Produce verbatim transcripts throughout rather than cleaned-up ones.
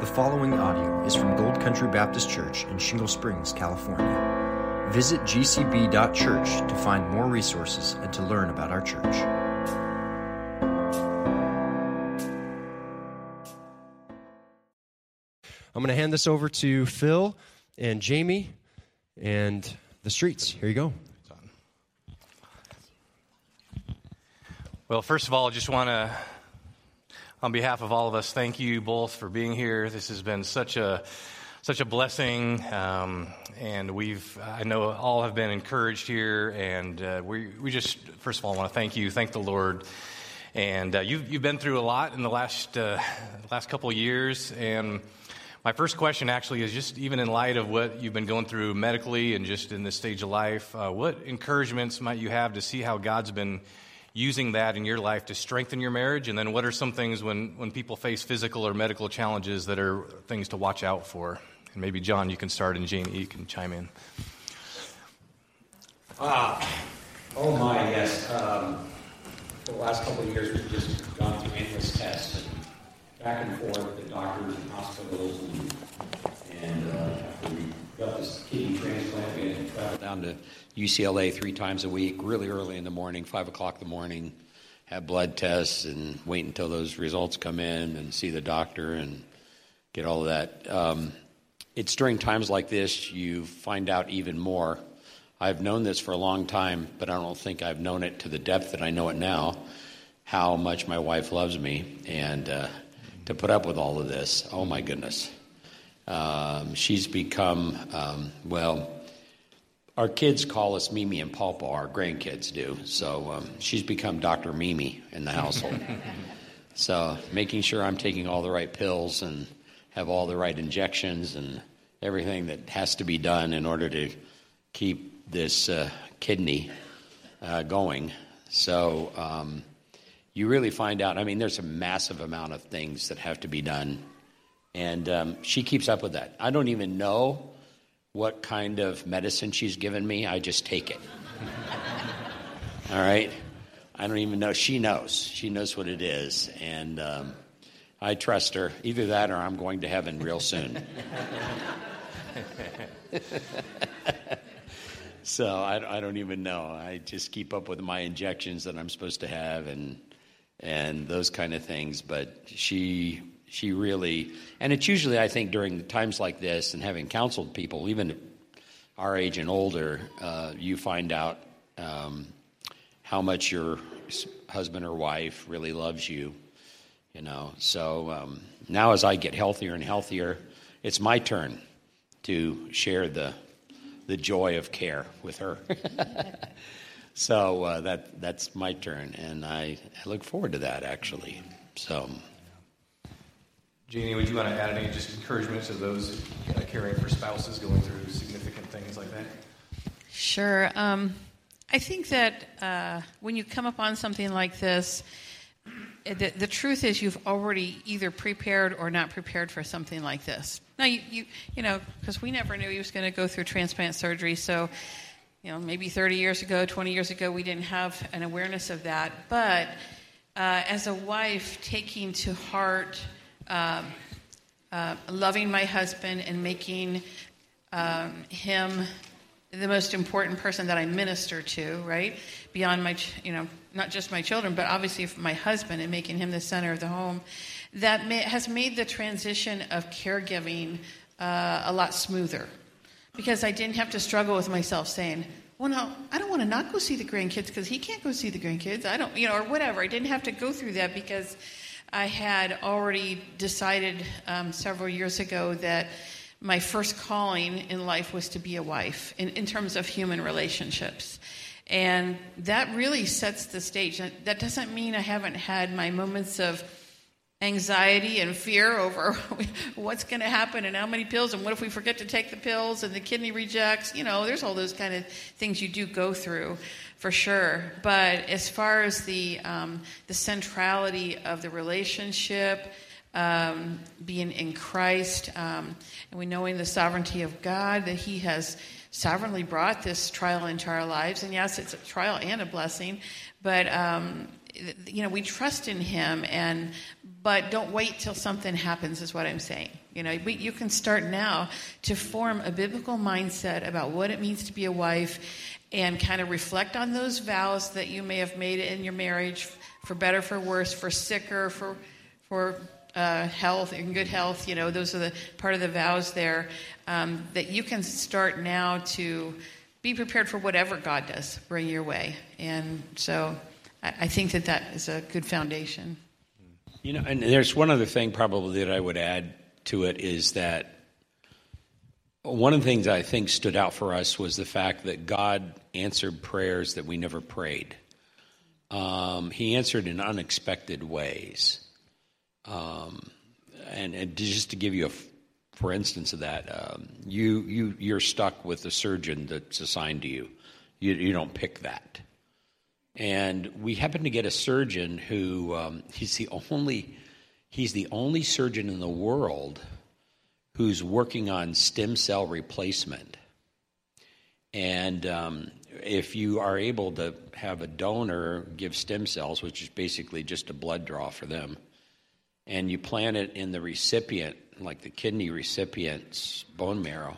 The following audio is from Gold Country Baptist Church in Shingle Springs, California. Visit g c b dot church to find more resources and to learn about our church. I'm going to hand this over to Phil and Jamie and the streets. Here you go. Well, first of all, I just want to, on behalf of all of us, thank you both for being here. This has been such a such a blessing, um, and we've I know all have been encouraged here, and uh, we we just first of all want to thank you, thank the Lord, and uh, you've you've been through a lot in the last uh, last couple of years, and my first question actually is just even in light of what you've been going through medically and just in this stage of life, uh, what encouragements might you have to see how God's been using that in your life to strengthen your marriage? And then what are some things when, when people face physical or medical challenges that are things to watch out for? And maybe, John, you can start, and Jamie, you can chime in. Ah, oh my, yes. Um, for the last couple of years, we've just gone through endless tests and back and forth to doctors and hospitals. And, and uh, after we got this kidney transplant, we had to travel down to U C L A three times a week, really early in the morning, five o'clock in the morning, have blood tests and wait until those results come in and see the doctor and get all of that. Um, it's during times like this you find out even more. I've known this for a long time, but I don't think I've known it to the depth that I know it now, how much my wife loves me. And uh, to put up with all of this, oh my goodness. Um, she's become, um, well... Our kids call us Mimi and Pawpaw, our grandkids do. So um, she's become Doctor Mimi in the household. So making sure I'm taking all the right pills and have all the right injections and everything that has to be done in order to keep this uh, kidney uh, going. So um, you really find out, I mean, there's a massive amount of things that have to be done. And um, she keeps up with that. I don't even know what kind of medicine she's given me. I just take it. All right? I don't even know. She knows. She knows what it is. And um, I trust her. Either that or I'm going to heaven real soon. So I, I don't even know. I just keep up with my injections that I'm supposed to have and and those kind of things. But she... She really, and it's usually, I think, during times like this and having counseled people, even our age and older, uh, you find out um, how much your husband or wife really loves you, you know. So um, now as I get healthier and healthier, it's my turn to share the the joy of care with her. So uh, that that's my turn, and I, I look forward to that, actually. So... Jeannie, would you want to add any just encouragement to those uh, caring for spouses going through significant things like that? Sure. Um, I think that uh, when you come upon something like this, the, the truth is you've already either prepared or not prepared for something like this. Now, you you, you know, because we never knew he was going to go through transplant surgery, so, you know, maybe thirty years ago, twenty years ago, we didn't have an awareness of that. But uh, as a wife, taking to heart... Um, uh, loving my husband and making um, him the most important person that I minister to, right? Beyond my, you know, not just my children, but obviously my husband, and making him the center of the home. That may, has made the transition of caregiving uh, a lot smoother, because I didn't have to struggle with myself saying, well, no, I don't want to not go see the grandkids because he can't go see the grandkids. I don't, you know, or whatever. I didn't have to go through that because I had already decided um, several years ago that my first calling in life was to be a wife in, in terms of human relationships. And that really sets the stage. That doesn't mean I haven't had my moments of anxiety and fear over what's going to happen and how many pills and what if we forget to take the pills and the kidney rejects. You know, there's all those kind of things you do go through. For sure, but as far as the um, the centrality of the relationship, um, being in Christ, um, and we knowing the sovereignty of God, that He has sovereignly brought this trial into our lives, and yes, it's a trial and a blessing, but um, you know, we trust in him, and but don't wait till something happens is what I'm saying. You know, we, you can start now to form a biblical mindset about what it means to be a wife, and kind of reflect on those vows that you may have made in your marriage, for better, for worse, for sicker, for for uh, health, in good health. You know, those are the part of the vows there, um, that you can start now to be prepared for whatever God does bring your way. And so I, I think that that is a good foundation. You know, and there's one other thing probably that I would add to it, is that one of the things I think stood out for us was the fact that God answered prayers that we never prayed. Um, he answered in unexpected ways. Um, and, and just to give you a, for instance of that, um, you, you, you're stuck with the surgeon that's assigned to you. You, you don't pick that. And we happen to get a surgeon who, um, he's the only, he's the only surgeon in the world who's working on stem cell replacement. And um, if you are able to have a donor give stem cells, which is basically just a blood draw for them, and you plant it in the recipient, like the kidney recipient's bone marrow,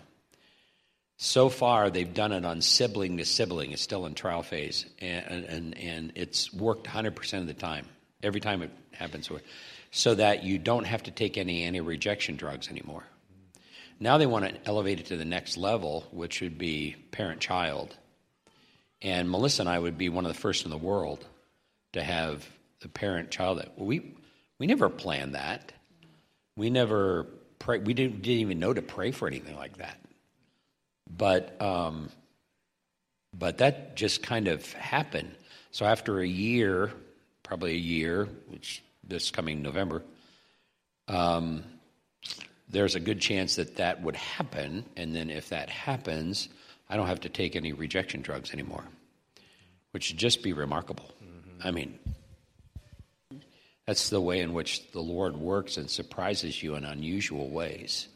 so far they've done it on sibling to sibling. It's still in trial phase, and and, and it's worked one hundred percent of the time, every time it happens, so that you don't have to take any anti-rejection drugs anymore. Now they want to elevate it to the next level, which would be parent-child. And Melissa and I would be one of the first in the world to have the parent-child. That we we never planned that. We never pray. We didn't, didn't even know to pray for anything like that. But um, but that just kind of happened. So after a year, probably a year, which this coming November, um, there's a good chance that that would happen. And then if that happens, I don't have to take any rejection drugs anymore, which would just be remarkable. Mm-hmm. I mean, that's the way in which the Lord works and surprises you in unusual ways.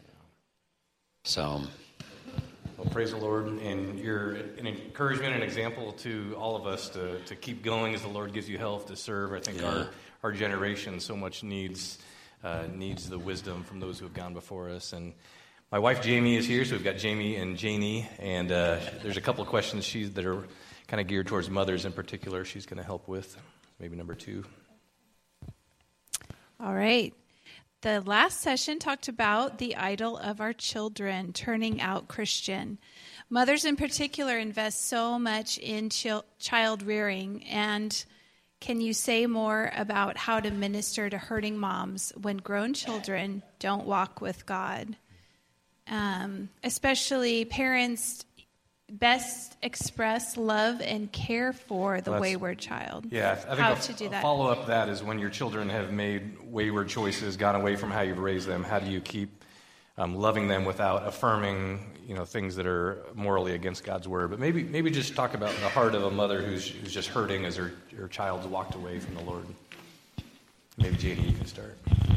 So, well, praise the Lord, and you're an encouragement and example to all of us to, to keep going as the Lord gives you health to serve. I think yeah. our our generation so much needs uh, needs the wisdom from those who have gone before us. And my wife Jamie is here, so we've got Jamie and Janie, and uh, there's a couple of questions she's that are kind of geared towards mothers in particular. She's going to help with maybe number two. All right. The last session talked about the idol of our children turning out Christian. Mothers in particular invest so much in chil- child rearing. And can you say more about how to minister to hurting moms when grown children don't walk with God? Um, especially parents best express love and care for the That's, wayward child. Yeah, I think how a, to do a that. Follow up that is when your children have made wayward choices, gone away from how you've raised them. How do you keep um, loving them without affirming, you know, things that are morally against God's word? But maybe maybe just talk about the heart of a mother who's who's just hurting as her her child's walked away from the Lord. Maybe Janie, you can start.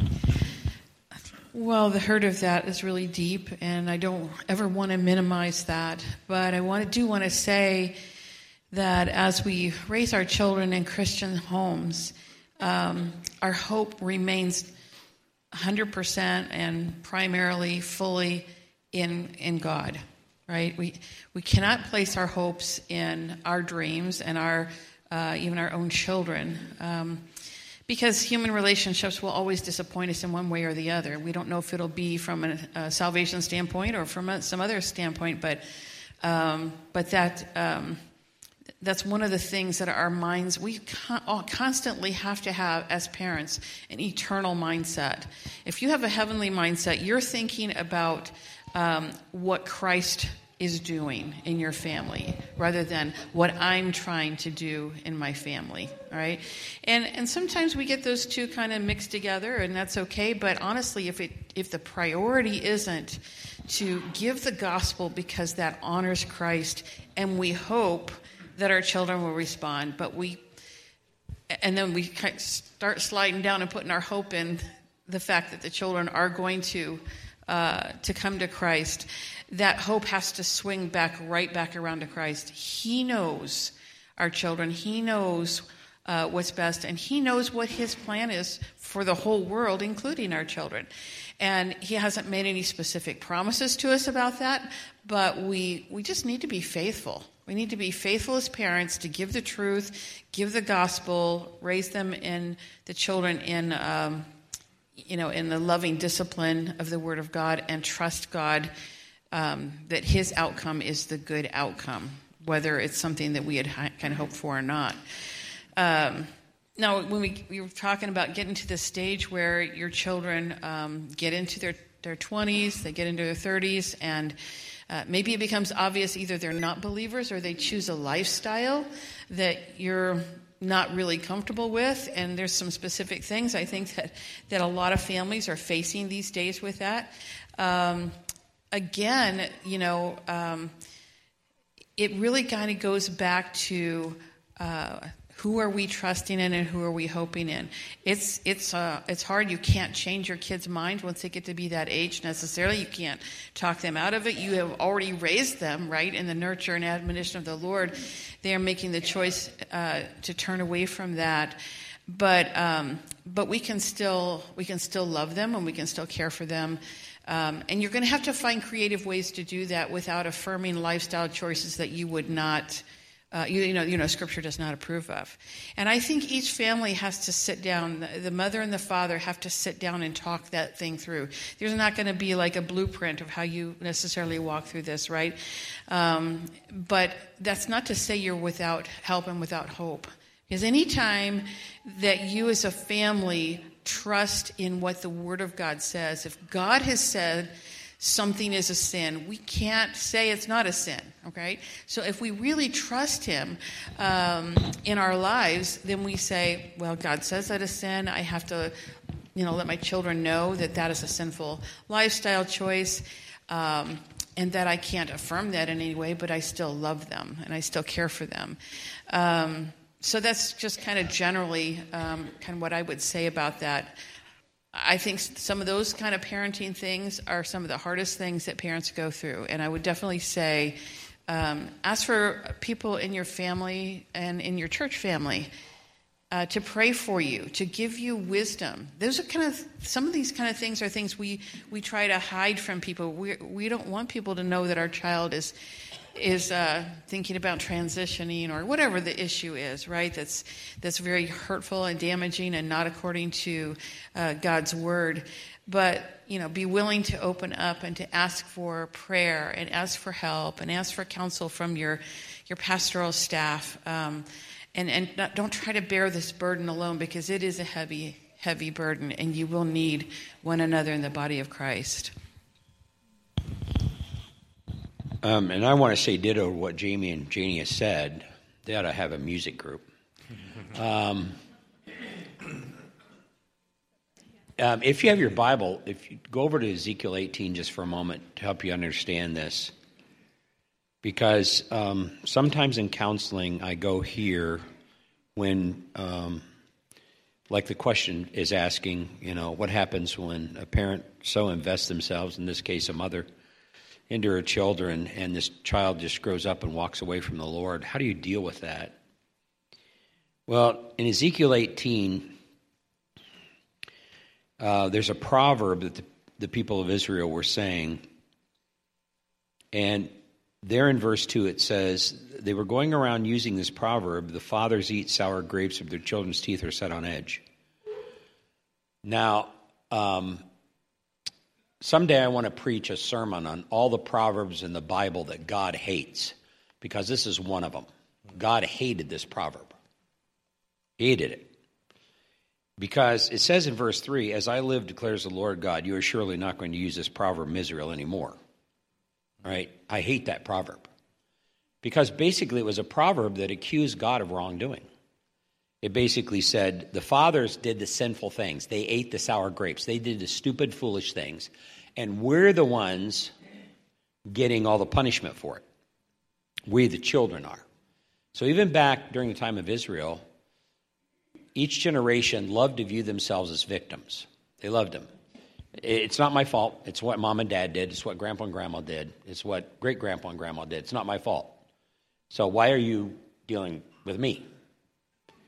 Well, the hurt of that is really deep, and I don't ever want to minimize that. But I want to, do want to say that as we raise our children in Christian homes, um, our hope remains one hundred percent and primarily fully in in God, right? We we cannot place our hopes in our dreams and our uh, even our own children. Um, Because human relationships will always disappoint us in one way or the other. We don't know if it'll be from a, a salvation standpoint or from a, some other standpoint, but um, but that um, that's one of the things that our minds, we con- constantly have to have as parents, an eternal mindset. If you have a heavenly mindset, you're thinking about um, what Christ is doing in your family rather than what I'm trying to do in my family, all right? And and sometimes we get those two kind of mixed together, and that's okay, but honestly, if it if the priority isn't to give the gospel because that honors Christ, and we hope that our children will respond, but we and then we start sliding down and putting our hope in the fact that the children are going to uh, to come to Christ, that hope has to swing back right back around to Christ. He knows our children. He knows uh, what's best, and he knows what his plan is for the whole world, including our children. And he hasn't made any specific promises to us about that, but we we just need to be faithful. We need to be faithful as parents to give the truth, give the gospel, raise them in the children in um, you know in the loving discipline of the Word of God, and trust God um, that His outcome is the good outcome, whether it's something that we had kind of hoped for or not. Um, now, when we, we were talking about getting to the stage where your children um, get into their, their twenties, they get into their thirties, and uh, maybe it becomes obvious either they're not believers or they choose a lifestyle that you're not really comfortable with, and there's some specific things I think that, that a lot of families are facing these days with that. Um, again, you know, um, it really kind of goes back to uh, who are we trusting in and who are we hoping in. It's it's uh, it's hard. You can't change your kids' minds once they get to be that age necessarily. You can't talk them out of it. You have already raised them, right, in the nurture and admonition of the Lord. They are making the choice uh, to turn away from that. But um, but we can still we can still love them, and we can still care for them. Um, and you're going to have to find creative ways to do that without affirming lifestyle choices that you would not, uh, you, you know, you know, Scripture does not approve of. And I think each family has to sit down. The mother and the father have to sit down and talk that thing through. There's not going to be like a blueprint of how you necessarily walk through this, right? Um, but that's not to say you're without help and without hope. Because any time that you as a family trust in what the Word of God says, if God has said something is a sin, we can't say it's not a sin, okay? So if we really trust Him um, in our lives, then we say, well, God says that a sin. I have to, you know, let my children know that that is a sinful lifestyle choice, um, and that I can't affirm that in any way, but I still love them, and I still care for them. Um So that's just kind of generally um, kind of what I would say about that. I think some of those kind of parenting things are some of the hardest things that parents go through. And I would definitely say, um, ask for people in your family and in your church family uh, to pray for you, to give you wisdom. Those are kind of, some of these kind of things are things we, we try to hide from people. We we don't want people to know that our child is is uh, thinking about transitioning or whatever the issue is, right? That's that's very hurtful and damaging and not according to uh, God's word. But, you know, be willing to open up and to ask for prayer and ask for help and ask for counsel from your your pastoral staff. Um, and and not, don't try to bear this burden alone, because it is a heavy, heavy burden, and you will need one another in the body of Christ. Um, and I want to say ditto to what Jamie and Janie has said. They ought to have a music group. Um, um, if you have your Bible, if you go over to Ezekiel eighteen just for a moment to help you understand this. Because um, sometimes in counseling I go here when, um, like the question is asking, you know, what happens when a parent so invests themselves, in this case a mother, into her children, and this child just grows up and walks away from the Lord? How do you deal with that? Well, in Ezekiel eighteen, uh, there's a proverb that the, the people of Israel were saying, and there in verse two it says, they were going around using this proverb, the fathers eat sour grapes, but their children's teeth are set on edge. Now, um, someday I want to preach a sermon on all the proverbs in the Bible that God hates, because this is one of them. God hated this proverb. He hated it. Because it says in verse three, as I live, declares the Lord God, you are surely not going to use this proverb in Israel anymore. Right? I hate that proverb. Because basically it was a proverb that accused God of wrongdoing. It basically said the fathers did the sinful things. They ate the sour grapes. They did the stupid, foolish things. And we're the ones getting all the punishment for it. We, the children, are. So even back during the time of Israel, each generation loved to view themselves as victims. They loved them. It's not my fault. It's what mom and dad did. It's what grandpa and grandma did. It's what great-grandpa and grandma did. It's not my fault. So why are you dealing with me?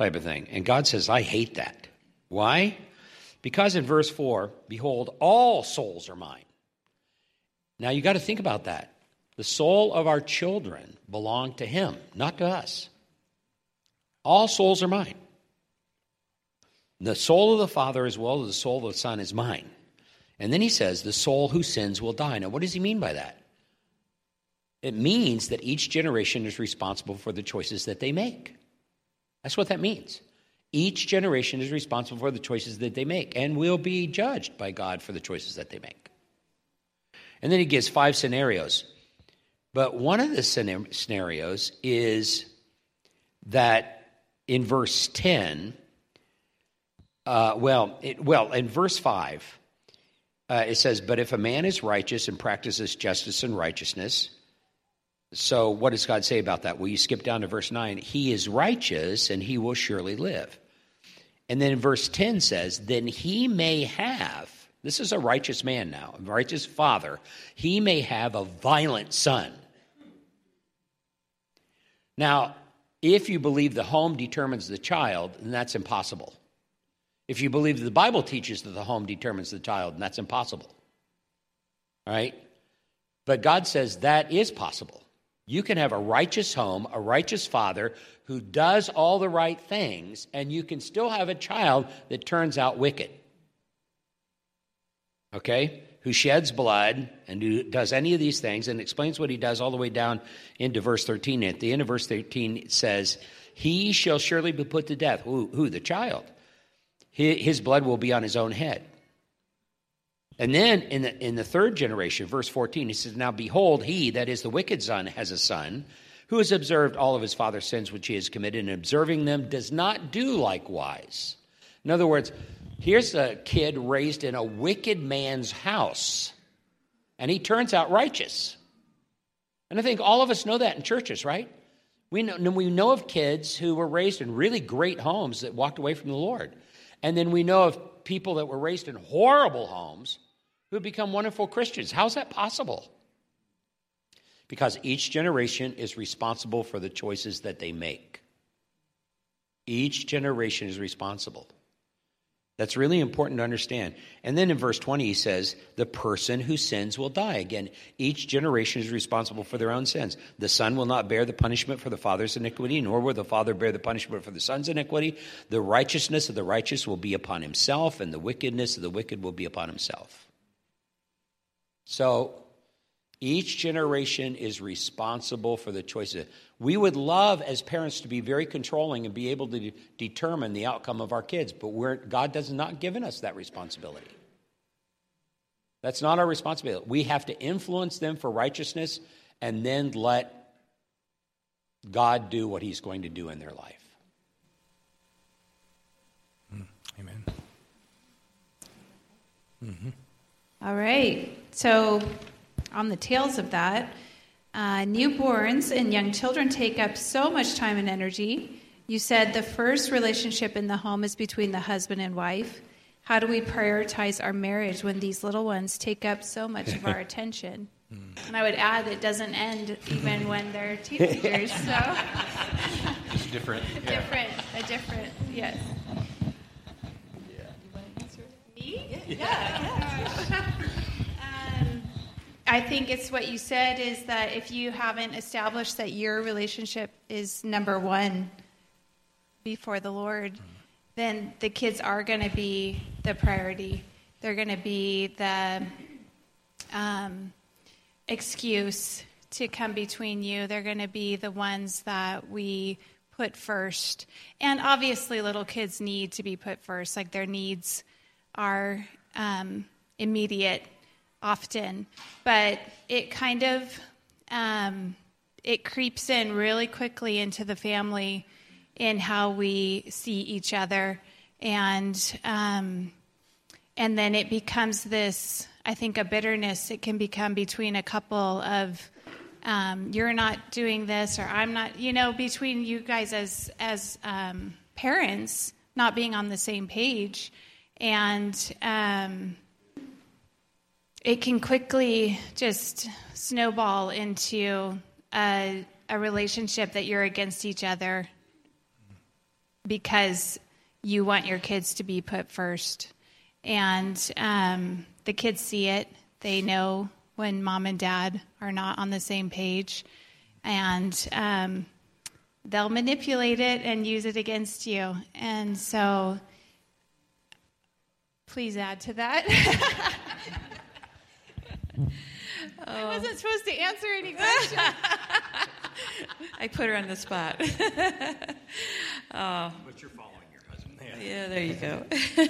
type of thing. And God says, I hate that. Why? Because in verse four, behold, all souls are mine. Now you got to think about that. The soul of our children belong to him, not to us. All souls are mine. The soul of the Father as well as the soul of the Son is mine. And then he says, the soul who sins will die. Now what does he mean by that? It means that each generation is responsible for the choices that they make. That's what that means. Each generation is responsible for the choices that they make and will be judged by God for the choices that they make. And then he gives five scenarios. But one of the scenarios is that in verse ten, uh, well, it, well, in verse five, uh, it says, but if a man is righteous and practices justice and righteousness, so what does God say about that? Well, you skip down to verse nine. He is righteous and he will surely live. And then in verse ten says, then he may have, this is a righteous man now, a righteous father, he may have a violent son. Now, if you believe the home determines the child, then that's impossible. If you believe that the Bible teaches that the home determines the child, then that's impossible. All right? But God says that is possible. You can have a righteous home, a righteous father who does all the right things, and you can still have a child that turns out wicked. Okay? Who sheds blood and who does any of these things, and explains what he does all the way down into verse thirteen. At the end of verse thirteen, it says, he shall surely be put to death. Who? Who? The child. His blood will be on his own head. And then in the, in the third generation, verse fourteen, he says, now behold, he, that is the wicked son, has a son who has observed all of his father's sins which he has committed, and observing them does not do likewise. In other words, here's a kid raised in a wicked man's house, and he turns out righteous. And I think all of us know that in churches, right? We know, we know of kids who were raised in really great homes that walked away from the Lord. And then we know of people that were raised in horrible homes who have become wonderful Christians. How's that possible? Because each generation is responsible for the choices that they make. Each generation is responsible. That's really important to understand. And then in verse twenty, he says, the person who sins will die. Again, each generation is responsible for their own sins. The son will not bear the punishment for the father's iniquity, nor will the father bear the punishment for the son's iniquity. The righteousness of the righteous will be upon himself, and the wickedness of the wicked will be upon himself. So each generation is responsible for the choices. We would love as parents to be very controlling and be able to de- determine the outcome of our kids, but we're, God has not given us that responsibility. That's not our responsibility. We have to influence them for righteousness and then let God do what he's going to do in their life. Amen. Mm-hmm. All right. So on the tails of that, uh, newborns and young children take up so much time and energy. You said the first relationship in the home is between the husband and wife. How do we prioritize our marriage when these little ones take up so much of our attention? And I would add, it doesn't end even when they're teenagers. So It's different. a Yeah. different, a different, yes. Me? Yeah. yeah. um, I think it's what you said is that if you haven't established that your relationship is number one before the Lord, then the kids are going to be the priority. They're going to be the um, excuse to come between you. They're going to be the ones that we put first. And obviously little kids need to be put first, like their needs are um, immediate often, but it kind of um, it creeps in really quickly into the family in how we see each other, and um, and then it becomes this, I think, a bitterness. It can become between a couple of um, you're not doing this or I'm not, you know, between you guys as as um, parents not being on the same page. And um, it can quickly just snowball into a, a relationship that you're against each other. because you want your kids to be put first. And um, the kids see it. They know when mom and dad are not on the same page. And um, they'll manipulate it and use it against you. And so please add to that. I wasn't supposed to answer any questions. I put her on the spot. Oh. But you're following your husband. Yeah, yeah there you go.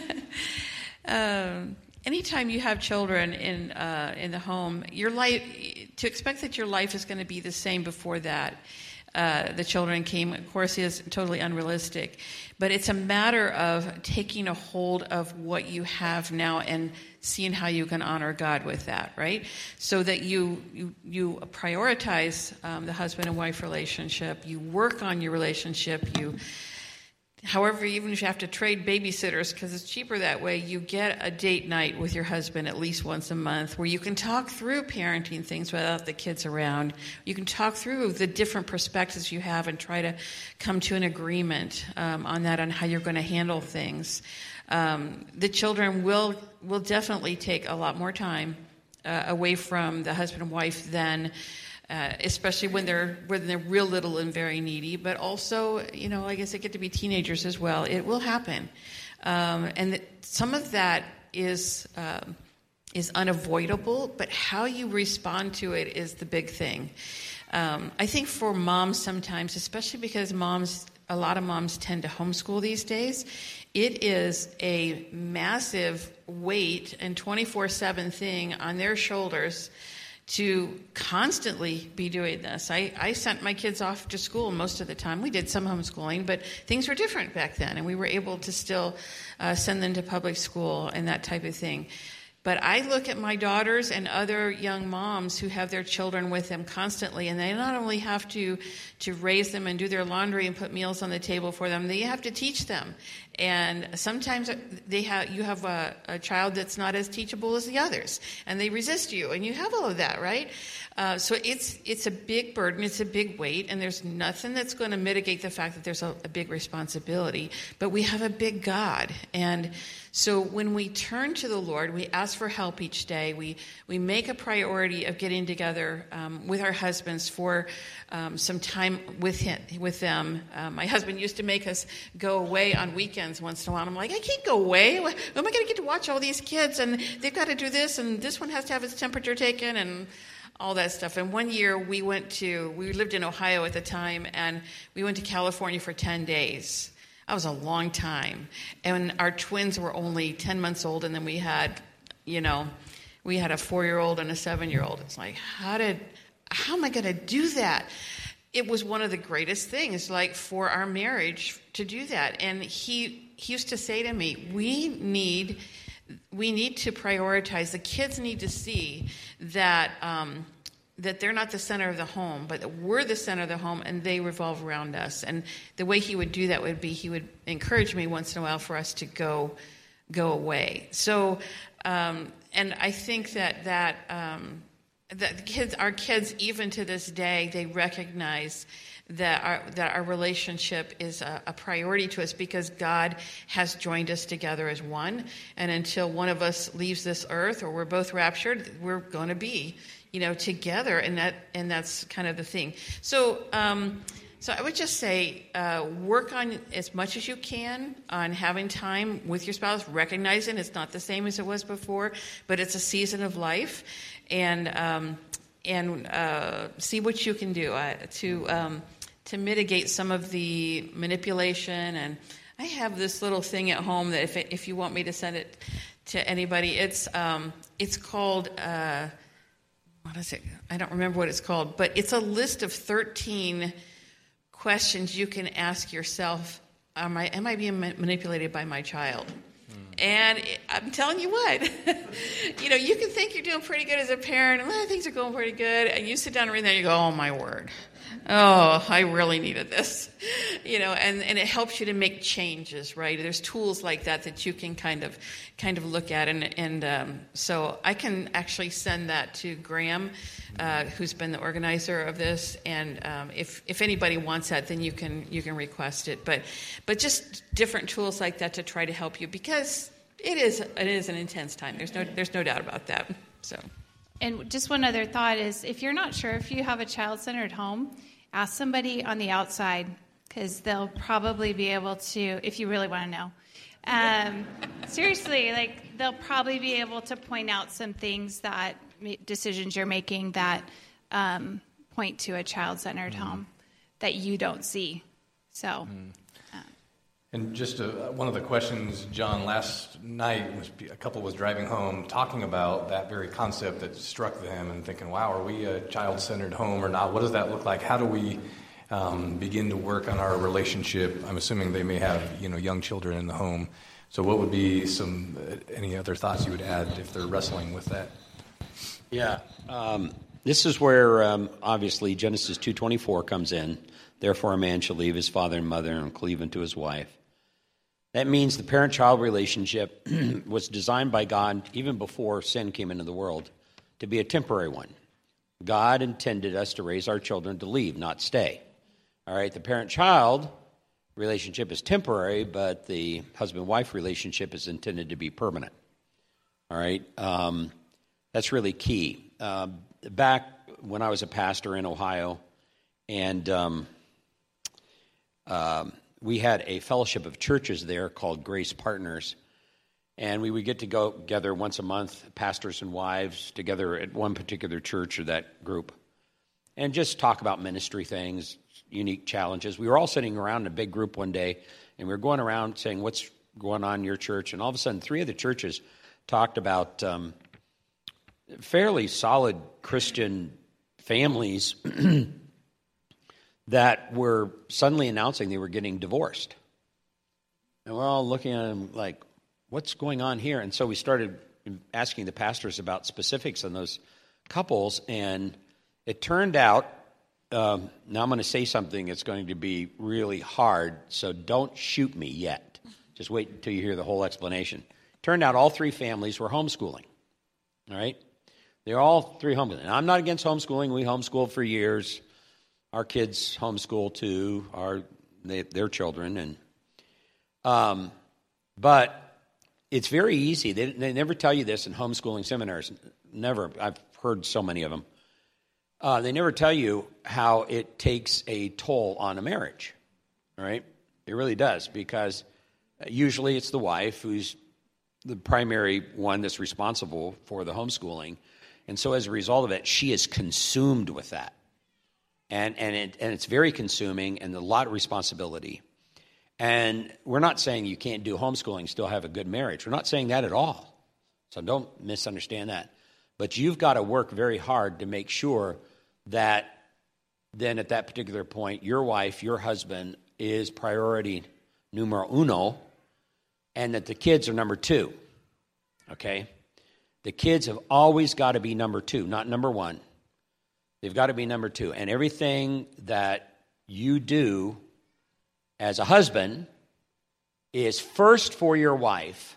um, anytime you have children in uh, in the home, your life to expect that your life is going to be the same before that. Uh, the children came, of course, is totally unrealistic. But it's a matter of taking a hold of what you have now and seeing how you can honor God with that, right? So that you you, you prioritize um, the husband and wife relationship. You work on your relationship. You, however, even if you have to trade babysitters because it's cheaper that way, you get a date night with your husband at least once a month where you can talk through parenting things without the kids around. You can talk through the different perspectives you have and try to come to an agreement um, on that, on how you're going to handle things. Um, the children will will definitely take a lot more time uh, away from the husband and wife than Uh, especially when they're when they're real little and very needy, but also, you know, I guess they get to be teenagers as well. It will happen, um, and th- some of that is um, is unavoidable. But how you respond to it is the big thing. Um, I think for moms sometimes, especially because moms, a lot of moms tend to homeschool these days, it is a massive weight and twenty-four seven thing on their shoulders to constantly be doing this. I, I sent my kids off to school most of the time. We did some homeschooling, but things were different back then, and we were able to still uh, send them to public school and that type of thing. But I look at my daughters and other young moms who have their children with them constantly, and they not only have to, to raise them and do their laundry and put meals on the table for them, they have to teach them. And sometimes they have you have a, a child that's not as teachable as the others, and they resist you, and you have all of that, right? Uh, so it's it's a big burden, it's a big weight, and there's nothing that's going to mitigate the fact that there's a, a big responsibility. But we have a big God, and so when we turn to the Lord, we ask for help each day. We we make a priority of getting together um, with our husbands for um, some time with him, with them. Um, my husband used to make us go away on weekends once in a while. I'm like, I can't go away. When am I going to get to watch all these kids? And they've got to do this, and this one has to have its temperature taken, and all that stuff. And one year we went to, we lived in Ohio at the time, and we went to California for ten days. That was a long time. And our twins were only ten months old, and then we had, you know, we had a four-year-old and a seven-year-old. It's like, how did, how am I going to do that? It was one of the greatest things, like, for our marriage to do that. And he, he used to say to me, we need, we need to prioritize. The kids need to see that, um, that they're not the center of the home, but that we're the center of the home, and they revolve around us. And the way he would do that would be he would encourage me once in a while for us to go go away. So, um, and I think that that um, that the kids, our kids, even to this day, they recognize that our that our relationship is a, a priority to us because God has joined us together as one. And until one of us leaves this earth or we're both raptured, we're going to be, you know, together, and that and that's kind of the thing. So, um, so I would just say, uh, work on as much as you can on having time with your spouse, recognizing it's not the same as it was before, but it's a season of life, and um, and uh, see what you can do uh, to um, to mitigate some of the manipulation. And I have this little thing at home that if it, if you want me to send it to anybody, it's um, it's called. Uh, What is it? I don't remember what it's called, but it's a list of thirteen questions you can ask yourself. Am I, am I being manipulated by my child? Mm. And it, I'm telling you what, you know, you can think you're doing pretty good as a parent. Well, things are going pretty good. And you sit down and read that and you go, oh, my word. oh, I really needed this, you know, and, and it helps you to make changes, right? There's tools like that that you can kind of kind of look at, and and um, so I can actually send that to Graham, uh, who's been the organizer of this, and um, if if anybody wants that, then you can you can request it. But but just different tools like that to try to help you, because it is it is an intense time. There's no there's no doubt about that. So. And just one other thought is, if you're not sure if you have a child-centered home, ask somebody on the outside, because they'll probably be able to, if you really want to know. Um, seriously, like they'll probably be able to point out some things that, decisions you're making that um, point to a child-centered mm-hmm. home that you don't see. So. Mm-hmm. And just uh, one of the questions, John, last night, was a couple was driving home talking about that very concept that struck them and thinking, wow, are we a child-centered home or not? What does that look like? How do we um, begin to work on our relationship? I'm assuming they may have, you know, young children in the home. So what would be some, uh, any other thoughts you would add if they're wrestling with that? Yeah. Um, this is where, um, obviously, Genesis two twenty-four comes in. Therefore, a man shall leave his father and mother and cleave unto his wife. That means the parent-child relationship was designed by God, even before sin came into the world, to be a temporary one. God intended us to raise our children to leave, not stay. All right, the parent-child relationship is temporary, but the husband-wife relationship is intended to be permanent. All right, um, that's really key. Uh, back when I was a pastor in Ohio, and um, um, we had a fellowship of churches there called Grace Partners, and we would get to go together once a month, pastors and wives, together at one particular church or that group, and just talk about ministry things, unique challenges. We were all sitting around in a big group one day, and we were going around saying, what's going on in your church? And all of a sudden, three of the churches talked about um, fairly solid Christian families that were suddenly announcing they were getting divorced. And we're all looking at them like, what's going on here? And so we started asking the pastors about specifics on those couples, and it turned out, um, now I'm going to say something that's going to be really hard, so don't shoot me yet. Just wait until you hear the whole explanation. Turned out all three families were homeschooling, all right? They're all three homeschooling. I'm not against homeschooling. We homeschooled for years. Our kids homeschool too, our they, their children, and um, but it's very easy. They, they never tell you this in homeschooling seminars. Never. I've heard so many of them. Uh, they never tell you how it takes a toll on a marriage. All right, it really does, because usually it's the wife who's the primary one that's responsible for the homeschooling, and so as a result of it, she is consumed with that. And and it, and it's very consuming and a lot of responsibility. And we're not saying you can't do homeschooling, still have a good marriage. We're not saying that at all. So don't misunderstand that. But you've got to work very hard to make sure that then at that particular point, your wife, your husband is priority numero uno, and that the kids are number two. Okay? The kids have always got to be number two, not number one. They've got to be number two. And everything that you do as a husband is first for your wife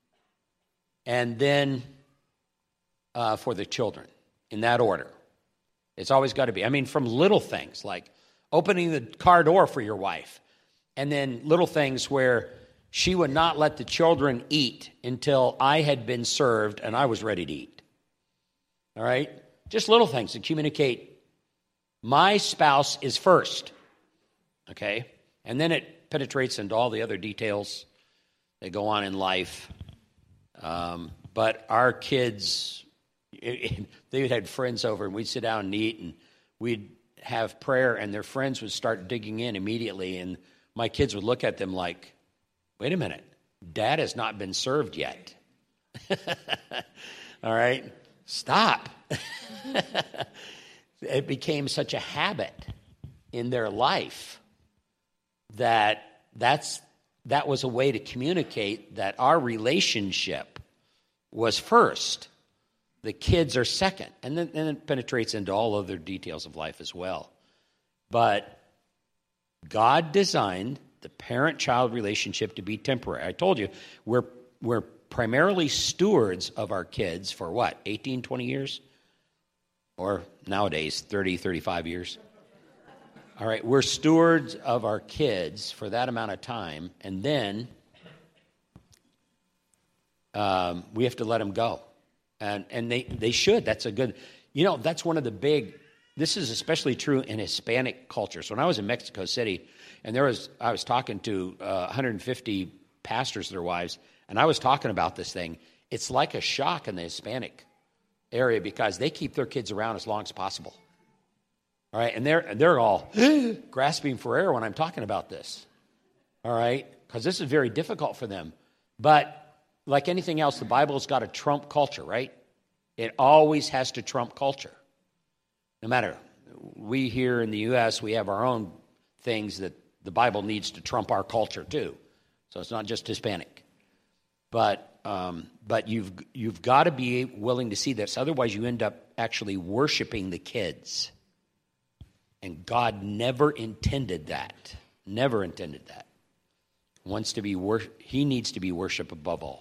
and then uh, for the children, in that order. It's always got to be. I mean, from little things like opening the car door for your wife, and then little things where she would not let the children eat until I had been served and I was ready to eat. All right? Just little things to communicate, my spouse is first, okay? And then it penetrates into all the other details that go on in life. Um, but our kids, it, it, they had friends over, and we'd sit down and eat, and we'd have prayer, and their friends would start digging in immediately, and my kids would look at them like, wait a minute, Dad has not been served yet. All right? Stop. It became such a habit in their life that that's that was a way to communicate that our relationship was first. The kids are second. And then and it penetrates into all other details of life as well. But God designed the parent-child relationship to be temporary. I told you, we're we're primarily stewards of our kids for what, eighteen, twenty years? Or nowadays, thirty, thirty-five years? All right, we're stewards of our kids for that amount of time, and then um, we have to let them go. And and they, they should. That's a good, you know, that's one of the big, this is especially true in Hispanic culture. So when I was in Mexico City, and there was, I was talking to uh, one hundred fifty pastors, their wives, and I was talking about this thing. It's like a shock in the Hispanic area because they keep their kids around as long as possible. All right, and they're they're all grasping for air when I'm talking about this. All right, because this is very difficult for them. But like anything else, the Bible's got to trump culture, right? It always has to trump culture. No matter, we here in the U S, we have our own things that the Bible needs to trump our culture too. So it's not just Hispanic. But um, but you've you've got to be willing to see this. Otherwise, you end up actually worshiping the kids. And God never intended that. Never intended that. Wants to be wor- He needs to be worshipped above all.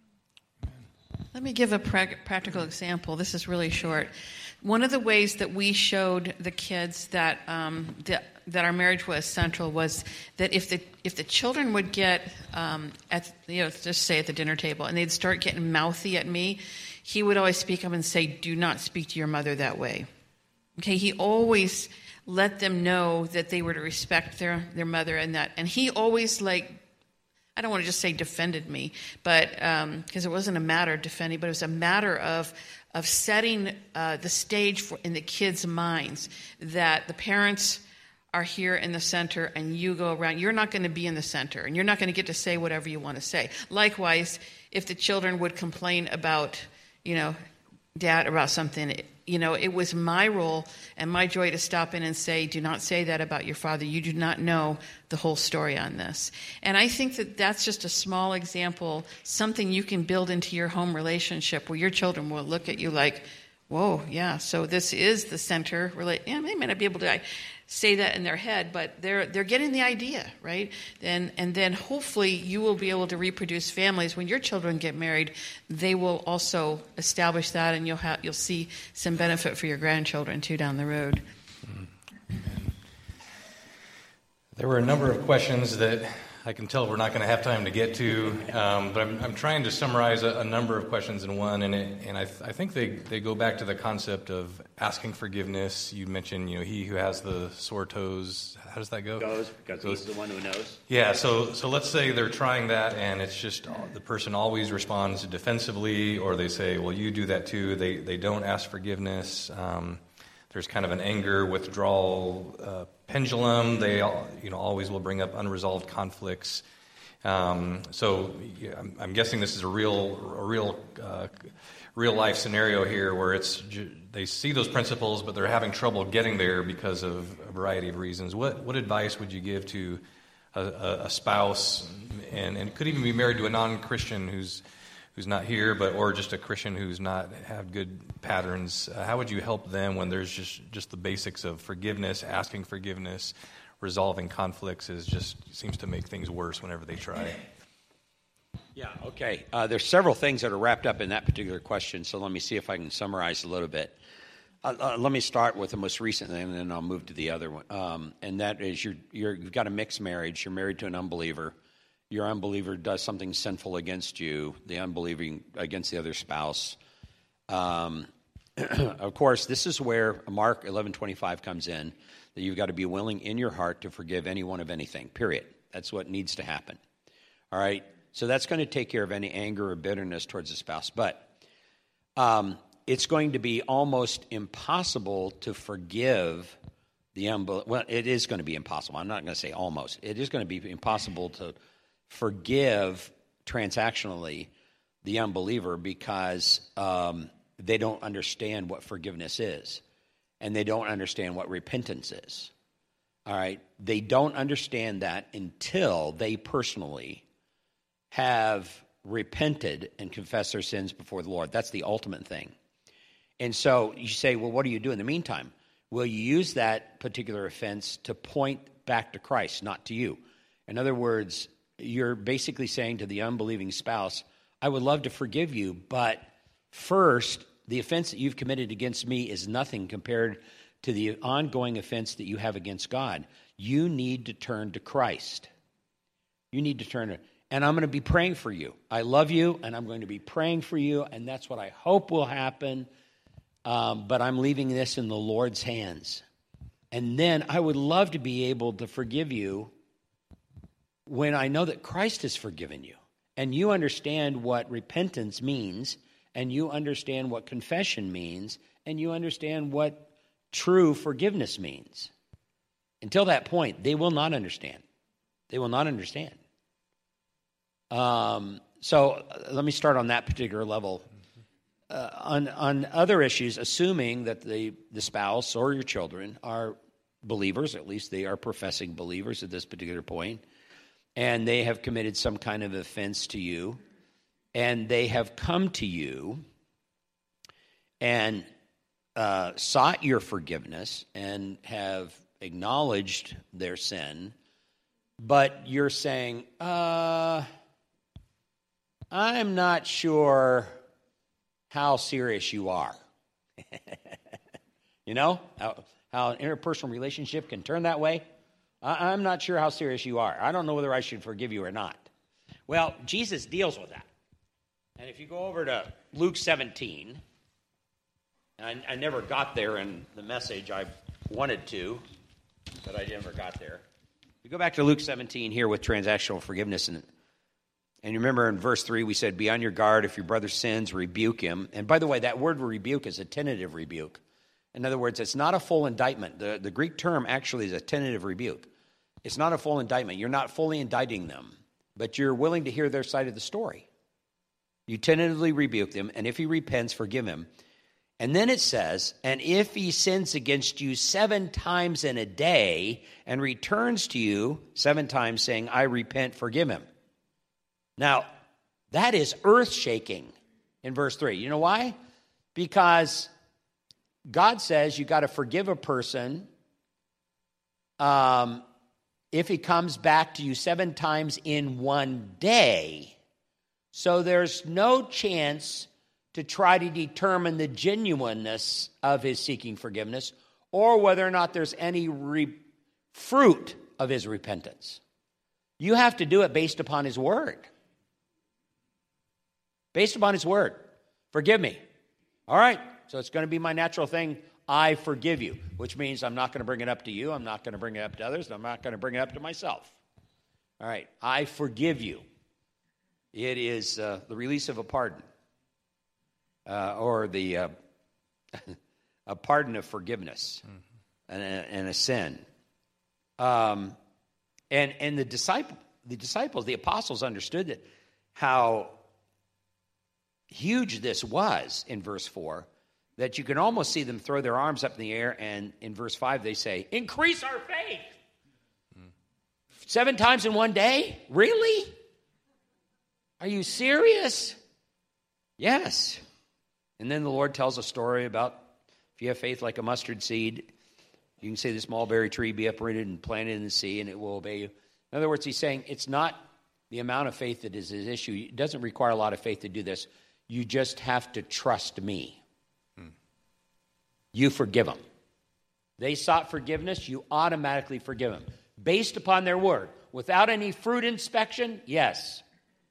Let me give a pra- practical example. This is really short. One of the ways that we showed the kids that um, that, that our marriage was central was that if the if the children would get um, at you know just say at the dinner table and they'd start getting mouthy at me, he would always speak up and say, "Do not speak to your mother that way." Okay, he always let them know that they were to respect their their mother and that, and he always like. I don't want to just say defended me, but because um, it wasn't a matter of defending, but it was a matter of of setting uh, the stage for, in the kids' minds that the parents are here in the center and you go around. You're not going to be in the center, and you're not going to get to say whatever you want to say. Likewise, if the children would complain about, you know, Dad about something, you know, it was my role and my joy to stop in and say, do not say that about your father. You do not know the whole story on this. And I think that that's just a small example, something you can build into your home relationship where your children will look at you like, whoa, yeah, so this is the center. Yeah, they may not be able to say that in their head, but they're they're getting the idea, right? And and then hopefully you will be able to reproduce families. When your children get married, they will also establish that, and you'll have you'll see some benefit for your grandchildren too down the road. There were a number of questions that I can tell we're not going to have time to get to, um, but I'm, I'm trying to summarize a, a number of questions in one, and it, and I, th- I think they, they go back to the concept of asking forgiveness. You mentioned, you know, he who has the sore toes. How does that go? Goes because goes. He's the one who knows. Yeah. So so let's say they're trying that, and it's just the person always responds defensively, or they say, "Well, you do that too." They they don't ask forgiveness. Um, there's kind of an anger withdrawal uh, pendulum. They, you know, always will bring up unresolved conflicts. Um, so yeah, I'm, I'm guessing this is a real, a real, uh, real life scenario here where it's they see those principles, but they're having trouble getting there because of a variety of reasons. What what advice would you give to a, a, a spouse, and, and it could even be married to a non-Christian who's who's not here, but or just a Christian who's not have good patterns? Uh, how would you help them when there's just, just the basics of forgiveness, asking forgiveness, resolving conflicts is just seems to make things worse whenever they try? Yeah, okay. Uh, there's several things that are wrapped up in that particular question, so let me see if I can summarize a little bit. Uh, uh, let me start with the most recent thing, and then I'll move to the other one. Um, and that is you're, you're, you've got a mixed marriage. You're married to an unbeliever. Your unbeliever does something sinful against you, the unbelieving against the other spouse. Um, of course, this is where Mark eleven twenty-five comes in, that you've got to be willing in your heart to forgive anyone of anything, period. That's what needs to happen. All right? So that's going to take care of any anger or bitterness towards the spouse. But um, it's going to be almost impossible to forgive the unbeliever. Well, it is going to be impossible. I'm not going to say almost. It is going to be impossible to forgive transactionally the unbeliever because um, they don't understand what forgiveness is, and they don't understand what repentance is. All right? They don't understand that until they personally have repented and confessed their sins before the Lord. That's the ultimate thing. And so you say, well, what do you do in the meantime? will you use that particular offense to point back to Christ, not to you? In other words, you're basically saying to the unbelieving spouse, I would love to forgive you, but first, the offense that you've committed against me is nothing compared to the ongoing offense that you have against God. You need to turn to Christ. You need to turn to, and I'm going to be praying for you. I love you, and I'm going to be praying for you, and that's what I hope will happen, um, but I'm leaving this in the Lord's hands. And then I would love to be able to forgive you when I know that Christ has forgiven you, and you understand what repentance means, and you understand what confession means, and you understand what true forgiveness means. Until that point, they will not understand. They will not understand. Um, so uh, let me start on that particular level. Uh, on, on other issues, assuming that the, the spouse or your children are believers, at least they are professing believers at this particular point, and they have committed some kind of offense to you, and they have come to you and uh, sought your forgiveness and have acknowledged their sin, but you're saying, uh, I'm not sure how serious you are. You know, how, how an interpersonal relationship can turn that way? I, I'm not sure how serious you are. I don't know whether I should forgive you or not. Well, Jesus deals with that. And if you go over to Luke seventeen, and I, I never got there in the message, I wanted to, but I never got there. We go back to Luke seventeen here with transactional forgiveness. And, and you remember in verse three, we said, be on your guard. If your brother sins, rebuke him. And by the way, that word rebuke is a tentative rebuke. In other words, it's not a full indictment. The, the Greek term actually is a tentative rebuke. It's not a full indictment. You're not fully indicting them, but you're willing to hear their side of the story. You tentatively rebuke them, and if he repents, forgive him. And then it says, and if he sins against you seven times in a day and returns to you seven times saying, I repent, forgive him. Now, that is earth-shaking in verse three. You know why? Because God says you got to forgive a person um, if he comes back to you seven times in one day. So there's no chance to try to determine the genuineness of his seeking forgiveness or whether or not there's any re- fruit of his repentance. You have to do it based upon his word. Based upon his word. Forgive me. All right, so it's going to be my natural thing. I forgive you, which means I'm not going to bring it up to you. I'm not going to bring it up to others. And I'm not going to bring it up to myself. All right, I forgive you. It is uh, the release of a pardon. Uh, or the uh, a pardon of forgiveness mm-hmm. and, a, and a sin. Um, and and the disciple, the disciples, the apostles understood that how huge this was in verse four, that you can almost see them throw their arms up in the air, and in verse five they say, increase our faith. Mm. Seven times in one day? Really? Are you serious? Yes. And then the Lord tells a story about if you have faith like a mustard seed, you can say this mulberry tree, be uprooted and planted in the sea, and it will obey you. In other words, he's saying it's not the amount of faith that is his issue. It doesn't require a lot of faith to do this. You just have to trust me. Hmm. You forgive them. They sought forgiveness, you automatically forgive them. Based upon their word. Without any fruit inspection, yes.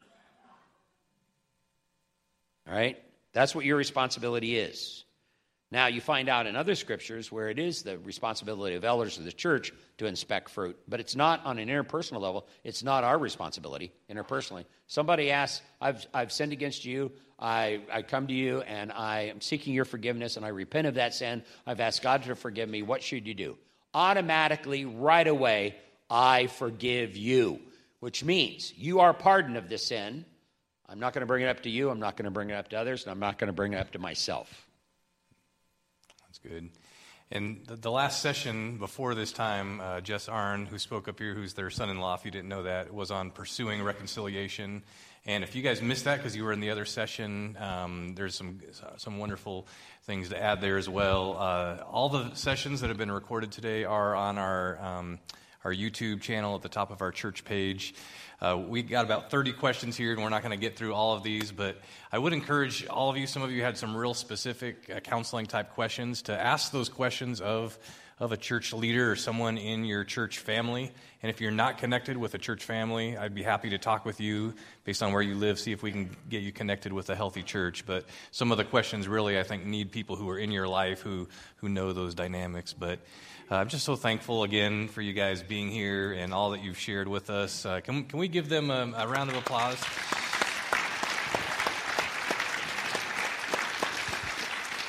All right? That's what your responsibility is. Now, you find out in other scriptures where it is the responsibility of elders of the church to inspect fruit, but it's not on an interpersonal level. It's not our responsibility interpersonally. Somebody asks, I've, I've sinned against you. I, I come to you, and I am seeking your forgiveness, and I repent of that sin. I've asked God to forgive me. What should you do? Automatically, right away, I forgive you, which means you are pardoned of this sin. I'm not going to bring it up to you. I'm not going to bring it up to others, and I'm not going to bring it up to myself. That's good. And the, the last session before this time, uh, Jess Arn, who spoke up here, who's their son-in-law, if you didn't know that, was on pursuing reconciliation. And if you guys missed that because you were in the other session, um, there's some some wonderful things to add there as well. Uh, all the sessions that have been recorded today are on our um, our YouTube channel at the top of our church page. Uh, we got about thirty questions here, and we're not going to get through all of these, but I would encourage all of you, some of you had some real specific uh, counseling-type questions, to ask those questions of of a church leader or someone in your church family. And if you're not connected with a church family, I'd be happy to talk with you based on where you live, see if we can get you connected with a healthy church. But some of the questions really, I think, need people who are in your life who, who know those dynamics. But uh, I'm just so thankful, again, for you guys being here and all that you've shared with us. Uh, can, can we give them a, a round of applause?